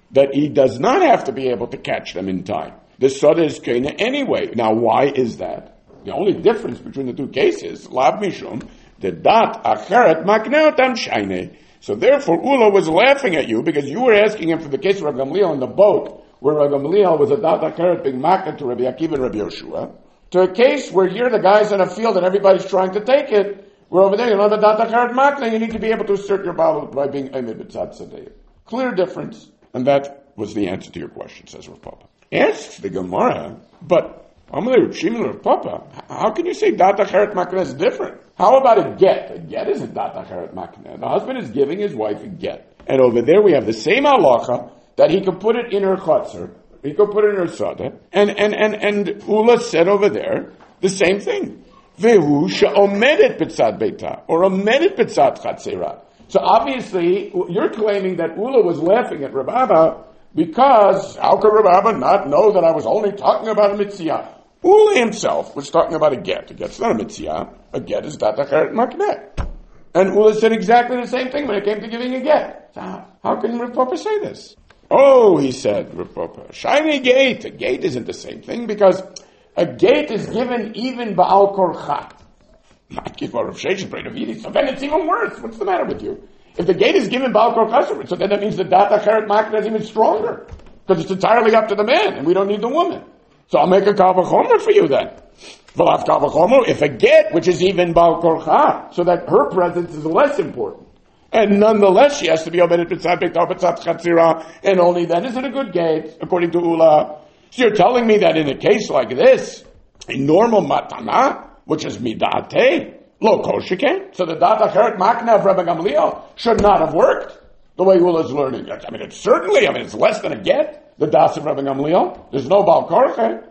A: that he does not have to be able to catch them in time. The Sada is Kaina anyway. Now, why is that? The only difference between the two cases, Lav Mishum, the Dat Acheret Makneotam Shaine. So therefore, Ula was laughing at you because you were asking him for the case of Rabbi Gamliel on the boat, where Rabbi Gamliel was a Dat Acheret being makna to Rabbi Akiva and Rabbi Yoshua, to a case where here the guy's in a field and everybody's trying to take it. We're over there, you know, the Dat Acheret makna, you need to be able to assert your Baal by being Emed B'tzad Sadeh. Clear difference. And that was the answer to your question, says Rav Papa. Asks the Gemara, but Amalei Rav Shimon Rav Papa, how can you say Dat Acheret makna is different? How about a get? A get isn't Dat Acheret makna. The husband is giving his wife a get. And over there we have the same halacha that he could put it in her chotzer, he could put it in her sada, and, and, and, and Ula said over there the same thing. Vehu she'omedet b'tzad beita, or omedet b'tzad chatzera. So obviously, you're claiming that Ula was laughing at Rav Abba because how could Rav Abba not know that I was only talking about a mitzvah? Ula himself was talking about a get. A get's not a mitzvah. A get is Dat Acheret makna. And Ula said exactly the same thing when it came to giving a get. So how, how can Rav Papa say this? Oh, he said, Rav Papa, shiny gate. A gate isn't the same thing because a gate is given even ba'al korcha. Not give Rav Sheshes brain of eating. So then it's even worse. What's the matter with you? If the gate is given ba'al korcha, so then that means the Dat Acheret makna is even stronger because it's entirely up to the man and we don't need the woman. So I'll make a kal v'chomer for you then. V'lav kal v'chomer, if a get, which is even ba'al korcha, so that her presence is less important. And nonetheless, she has to be omedet b'tzad beita b'tzad chatzira, and only then is it a good gate, according to Ula. So you're telling me that in a case like this, a normal matana, which is midate, lo kol sheken, so the Dat Acheret makna of Rabbi Gamliel should not have worked the way Ula is learning. I mean, it's certainly, I mean, it's less than a get, the das of Rabbi Gamliel. There's no bal korche.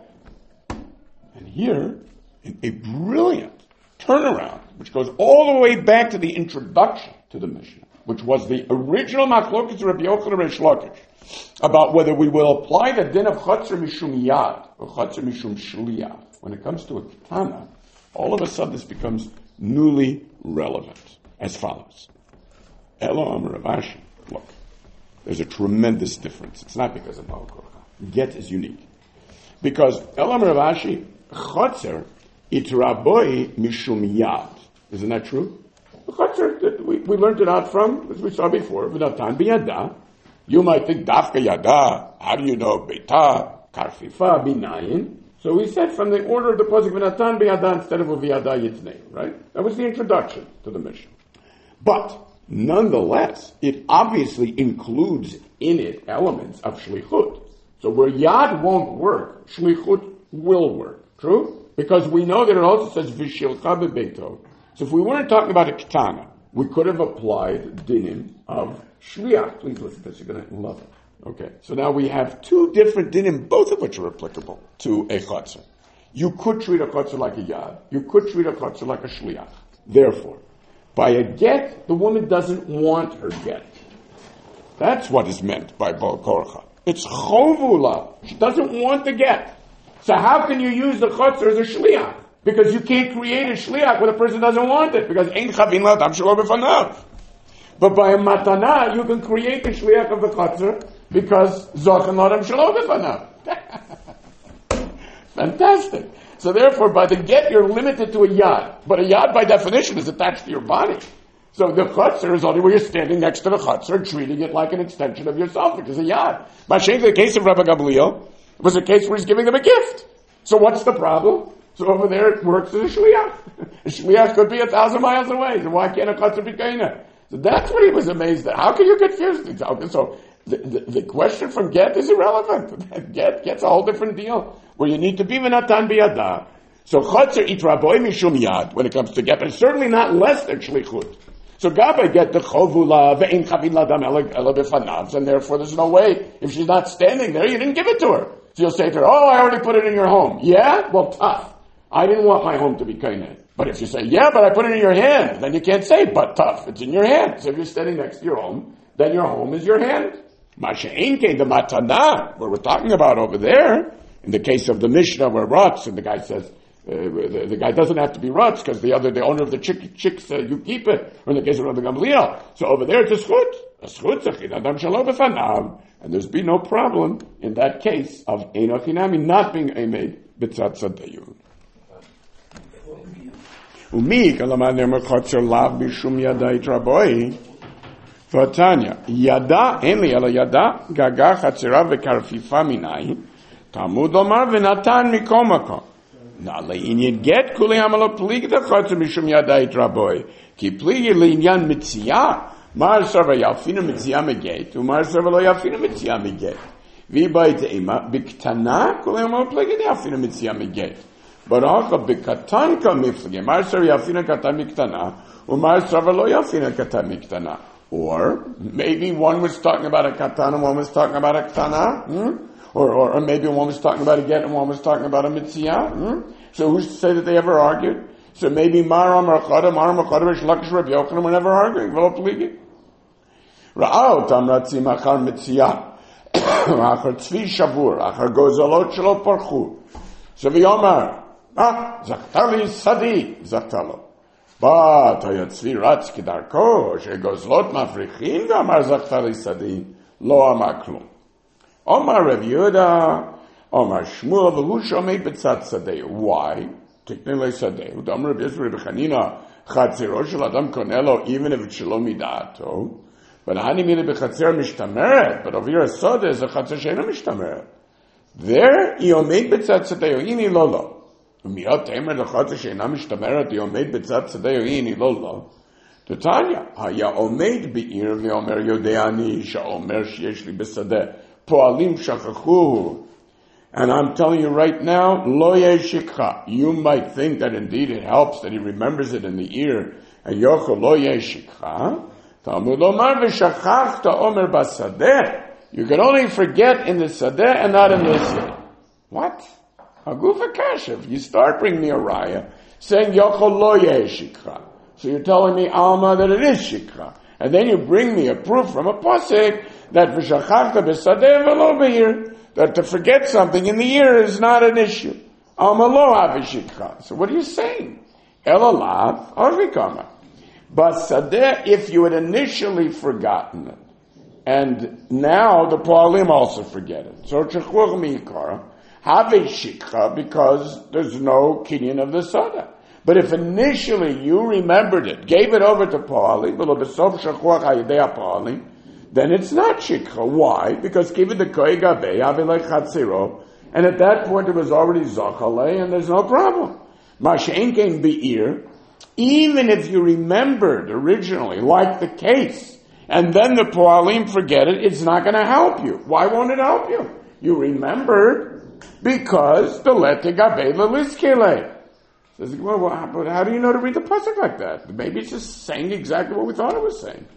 A: And here, a brilliant turnaround, which goes all the way back to the introduction to the Mishnah, which was the original machlokas of Rabbi Yochanan and Reish Lakish, about whether we will apply the din of chotzer mishum yad or chotzer mishum shliyah. When it comes to a ketana, all of a sudden this becomes newly relevant, as follows. Elo Amar Rav Ashi. Look, there's a tremendous difference. It's not because of Baal Korcha. Get is unique. Because Elo Amar Rav Ashi, chotzer itraboi mishum yad. Isn't that true? The chotzer, we, we learned it out from, as we saw before, v'natan biyada. You might think, dafka yada, how do you know, beita, karfifa, binayin? So we said from the order of the pasuk, v'natan biyada instead of v'yada yitznei, right? That was the introduction to the Mishnah. But, nonetheless, it obviously includes in it elements of shlichut. So where yad won't work, shlichut will work. True? Because we know that it also says v'shilcha bebeito. So if we weren't talking about a ketana, we could have applied dinim of shliach. Please listen to this, you're going to love it. Okay, so now we have two different dinim, both of which are applicable to a chotzer. You could treat a chotzer like a yad. You could treat a chotzer like a shliach. Therefore, by a get, the woman doesn't want her get. That's what is meant by Baal Korcha. It's chovula. She doesn't want the get. So how can you use the chotzer as a shliach? Because you can't create a shliach when a person doesn't want it. Because ein chavin l'adam shelo b'fanav. But by a matana, you can create the shliach of the chotzer because zachan l'adam shelo b'fanav. Fantastic. So therefore, by the get, you're limited to a yad. But a yad, by definition, is attached to your body. So the chotzer is only where you're standing next to the chotzer, treating it like an extension of yourself, which is a yad. Mashiach, the case of Rabbi Gamliel, was a case where he's giving them a gift. So what's the problem? So over there it works as a shliach. A shliach could be a thousand miles away. So why can't a chotzer be kaina? So that's what he was amazed at. How can you confuse things? So the, the, the question from get is irrelevant. Get gets a whole different deal where you need to be v'natan biyada. So chotzer itraboi mishum yad when it comes to get, but it's certainly not less than shlichut. So Gabbai get the chovula ve'in chavin ladam ela b'fanav, and therefore there's no way if she's not standing there, you didn't give it to her. So you'll say to her, "Oh, I already put it in your home." Yeah, well, tough. I didn't want my home to be kaineh. But if you say, "Yeah, but I put it in your hand," then you can't say, "But tough." It's in your hand. So if you're standing next to your home, then your home is your hand. Masha'in came the matana, where we're talking about over there, in the case of the Mishnah where Ratz, and the guy says, Uh, the, the guy doesn't have to be Ratz because the other, the owner of the chick, chicks, uh, you keep it. Or in the case of Rabbi Gamliel. So over there it's a schut. A schut, adam shalom b'fanav. And there's been no problem in that case of Ein Achinami not being Eimed B'tzat Sadeyu. Umi kalamad nemer chotzer lav bishum yada itraboi. Vatanya yada en li ela yada gaga chatzera v'karfifa minayin Talmud omar v'natan mikomako. Now le'inyan get kuli amalo pligda chotzer bishum yada itraboi ki pligi le'inyan mitziyah Mar sarva yafinu mitziyah megate umar sarva lo yafinu mitziyah megate v'bayit ema b'ktana kuli amalo pligda yafinu mitziyah megate. But also b'katan ka miflige. Mar sarva yafinu katan miktana umar sarva lo yafinu katan miktana. Or maybe one was talking about a katan and one was talking about a ktana. Hmm? Or, or or maybe one was talking about a get and one was talking about a mitziyah. Hmm? So who's to say that they ever argued? So maybe Maram or Chada, Maram or Chada, Shlakish Rabbi Yochanan were never arguing. V'lo pligi. Ra'au tam ratzim achar mitziyah. Achar tzvi shavur. Achar gozalot shelo parchu. So v'yomar. Ah, zachtali sadi. Zachtalo. But hayatzvi ratz kidarko. Shegozlot mafrichin. V'amar zachtali sadi. Lo amar klum. Omar Rav Yehuda. Omar Shmuel. V'hu shomei b'tzat sadeh. Why? Tiknele sadeh. Udam Rav Yisrael b'chanina. Chatziro shel adam konelo. Even if it's shalom midato. But hani mili b'chatzer mishtameret. But over here, soda is a chatzer sheina mishtameret. There, yomed b'tzat sadeh. Ini lolo. Umiyot temer l'chatzer sheina mishtameret. Yomed b'tzat sadeh. Ini lolo. Tanya, haya omed be'ir v'omer yodeani sha'omer sheyesh li b'sadeh. Po'alim shachachuhu. And I'm telling you right now, lo yeshikha. You might think that indeed it helps that he remembers it in the ear. And yochel lo yeshikha. Talmud omar v'shachachta omer basadeh. You can only forget in the sadeh and not in the sadeh. What? Hagufa kashev. You start bringing me a raya saying yochel lo yeshikha. So you're telling me, Alma, that it is shikha. And then you bring me a proof from a pasuk that v'shachachta b'sadeh v'lo be'ir. That to forget something in the ear is not an issue. Alma lo avishikha. So what are you saying? Elalav arvikama. But sadeh, if you had initially forgotten it, and now the Poalim also forget it. So chachur miikara, havishikha, because there's no kinyan of the sada. But if initially you remembered it, gave it over to Poalim, then it's not shikha. Why? Because give it the koigabe, avilei chatziro, and at that point it was already zachale, and there's no problem. Mashen came be'ir, even if you remembered originally, like the case, and then the Poalim forget it, it's not going to help you. Why won't it help you? You remembered because the letigabe leliskele. Says, well, well, how do you know to read the pasuk like that? Maybe it's just saying exactly what we thought it was saying.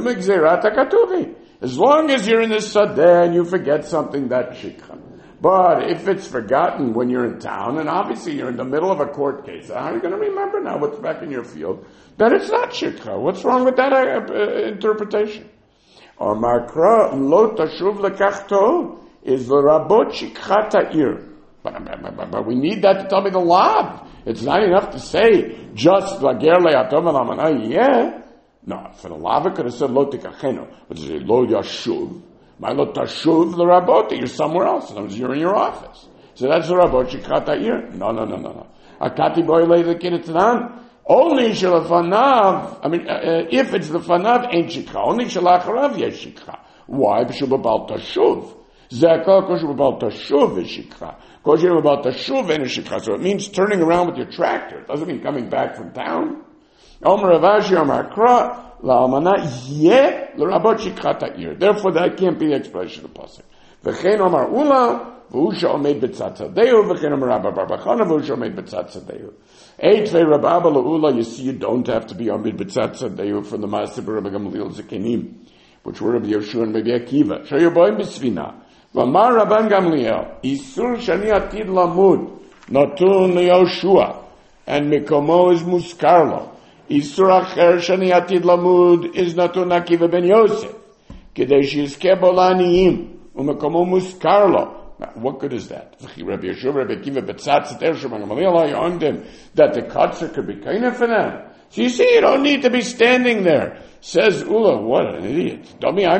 A: As long as you're in the sadeh and you forget something, that's shikha. But if it's forgotten when you're in town, and obviously you're in the middle of a court case, how are you going to remember now what's back in your field? Then it's not shikha. What's wrong with that uh, uh, interpretation? Or makra lo tashuv lekachto is the rabot shikha ta'ir. But, but, but we need that to tell me the lav. It's not enough to say just lager le'atom alamanai. Yeah. No, for the lav it could have said lo tikacheno, but it said lo yashuv. My lo tashuv the rabot. You're somewhere else. In other words, you're in your office. So that's the rabot shikha ta'ir. No, no, no, no, no. Akati boy le lekiritanan. Only shalafanav. I mean, uh, if it's the fanav, ain't shikha. Only shalacharav yesh shikha. Why? B'shubabal tashuv. Zekah koshubabal tashuv is shikha. Koshubabal tashuv ain't shikha. So it means turning around with your tractor. It doesn't mean coming back from town. Omer Ravashi Omer Kra la'almana yeh l'rabot shikha ta'ir. Therefore, that can't be the expression of the pasuk. V'chein Omer Ula v'hu she'omed b'tzat tzadeu v'chein Omer Rabba bar Bachana v'hu she'omed b'tzat tzadeu. Eitvei Rabba la'ula, you see, you don't have to be omed b'tzat tzadeu from the Maaseh Rabbi Gamliel Zekenim, which were Rabbi Yoshua and Rabbi Akiva. She'yu boim b'svina. V'amar Rabban Gamliel isur shani atid lamud natun Yoshua and mikomo is muskarlo. Isur acher shani atid lamud is natun Akiva ben Yosef. Kedei shizke bo la'aniyim u'mekomo muskarlo Now, what good is that? Rabbi Yeshua, Rabbi Akiva, Betzatz, on them that the kotzer could be kind for them. So you see, you don't need to be standing there. Says Ula, what an idiot. And he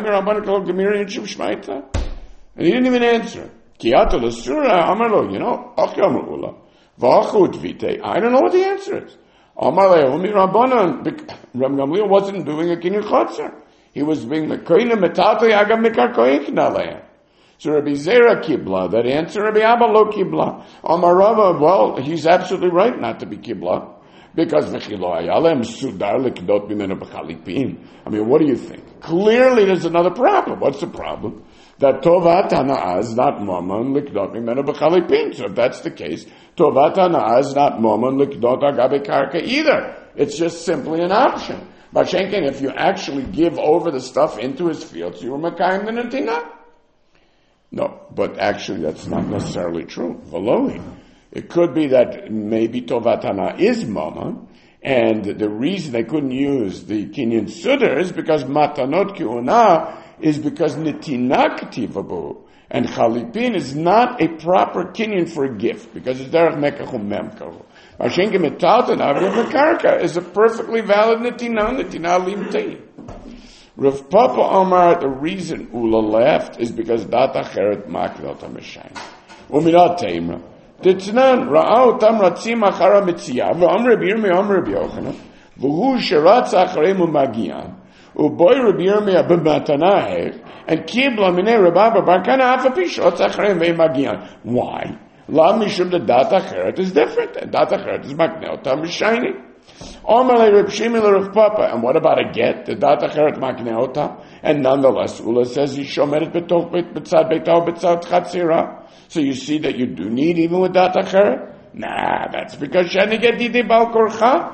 A: didn't even answer. Kiata l'sura amarlo, you know, Achyamu Ula. V'achut vite. I don't know what the answer is. Amarle, Umi Rabbanan. Rabbi Gamliel wasn't doing a kinyan chotzer. He was being the koine metata yagam mikar koik naleya. So Rabbi Zera kibla, that answer, Rabbi Abba lo kibla. Amar Rava, well, he's absolutely right not to be kibla. Because v'chilo ayalem sudar likdot b'menu b'chalipin. I mean, what do you think? Clearly there's another problem. What's the problem? That tovat hana'ah is not mammon likdot b'menu b'chalipin. So if that's the case, tovat hana'ah is not mammon likdot agabe karka either. It's just simply an option. Bashenkin, if you actually give over the stuff into his fields, you were makayim the netina. No, but actually that's not necessarily true. V'loi. It could be that maybe Tovat Hana is Mammon, and the reason they couldn't use the Kinyan Sudar is because Matanot Ki'una is because Netina K'tivabu, and Chalipin is not a proper Kinyan for a gift, because it's Derech Mekachum Memkahu. Mashenke Metaltan Avrim Mekarka is a perfectly valid Netina, Netina Limtein. Rav Papa Omar, the reason Ula left is because Data Cheret Makdal Tameshain. Uminat Teimra. Titnan ra'au tam ratzim achara mitziyah v'am Rabbi Yirmiyah am Rabbi Yochanan v'hu sheratz acharemu magian u'boy Rabbi Yirmiyah b'matanaheh and kibla minei Rabba bar kana afapi sheratz acharem ve'magian. Why? La mishum the data acheret is different, and data acheret is makneh otam b'shayni. Omer le Reb Shimon le Rav Papa, and what about a get? The data acheret makneh otam, and nonetheless Ula says he shomeret b'toch b'tzad beitao b'tzad chatzira. So you see that you do need even with dat acheret? Nah, that's because shani get ite bal korcha.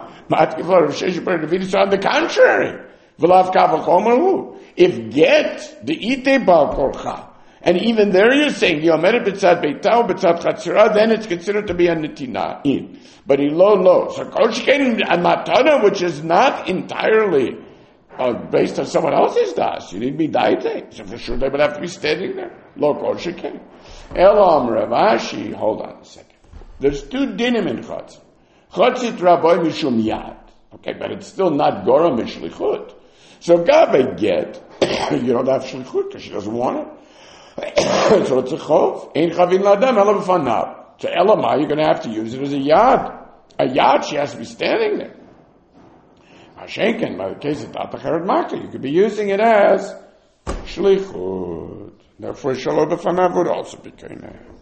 A: On the contrary, v'lav kavachomer. If get the ite bal korcha, and even there you're saying yomeret b'tzad beitao b'tzad chatzira, then it's considered to be a netina in. But in low low, so kol sheken a matana, which is not entirely uh, based on someone else's das, you need to be daite. So for sure they would have to be standing there. Lo kol sheken. Elam Ravashi, hold on a second. There's two dinim in Chatzit. Chatzit Rabbi Mishum Yad. Okay, but it's still not Gora Mishlichut. So Gabe get, you don't have Shlichut because she doesn't want it. So it's a Chov. Ein Chavin Ladam, Ela B'fanav. So Elamah, you're going to have to use it as a Yad. A Yad, she has to be standing there. Hashenken, by the case of Tata Cheret Makta, you could be using it as Shlichut. Therefore, Shalom B'fanav would also be Kainah.